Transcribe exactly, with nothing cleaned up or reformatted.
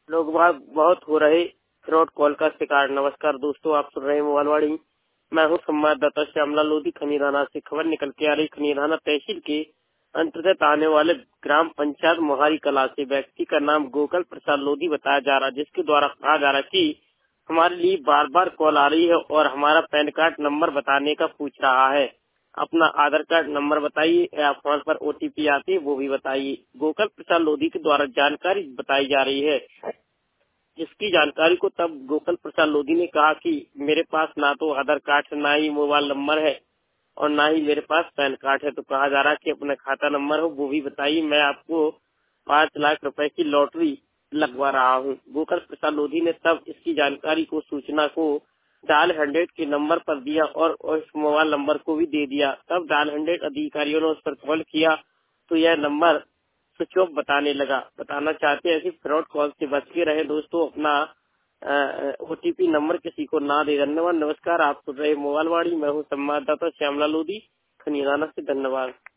लोग बाग बहुत हो रहे फ्रॉड कॉल का शिकार। नमस्कार दोस्तों, आप सुन रहे हैं मोबाइलवाड़ी। मैं हूं संवाददाता श्यामला लोधी। खनीराना से खबर निकल के आ रही। खनीराना तहसील के अंतर्गत आने वाले ग्राम पंचायत मोहारी कला से व्यक्ति का नाम गोकल प्रसाद लोधी बताया जा रहा, जिसके द्वारा कहा जा रहा कि हमारे लिए बार बार कॉल आ रही है और हमारा पैन कार्ड नंबर बताने का पूछ रहा है। अपना आधार कार्ड नंबर बताइए या फोन पर ओटीपी आती है वो भी बताइए। गोकल प्रसाद लोधी के द्वारा जानकारी बताई जा रही है। जिसकी जानकारी को तब गोकल प्रसाद लोधी ने कहा कि मेरे पास ना तो आधार कार्ड है, ना ही मोबाइल नंबर है और ना ही मेरे पास पैन कार्ड है। तो कहा जा रहा है कि अपना खाता नंबर हो वो भी बताइए, मैं आपको पाँच लाख रुपए की लॉटरी लगवा रहा हूँ। गोकल प्रसाद लोधी ने तब इसकी जानकारी को सूचना को डायल हंड्रेड के नंबर पर दिया और उस मोबाइल नंबर को भी दे दिया। तब डायल हंड्रेड अधिकारियों ने उस पर कॉल किया तो यह नंबर स्विच ऑफ बताने लगा। बताना चाहते हैं ऐसी फ्रॉड कॉल से बच के रहे दोस्तों, अपना ओटीपी नंबर किसी को ना दे। धन्यवाद। नमस्कार, आप सुन रहे मोबाइल वाड़ी। मैं हूँ संवाददाता श्यामला लोधी, खनीराना से। धन्यवाद।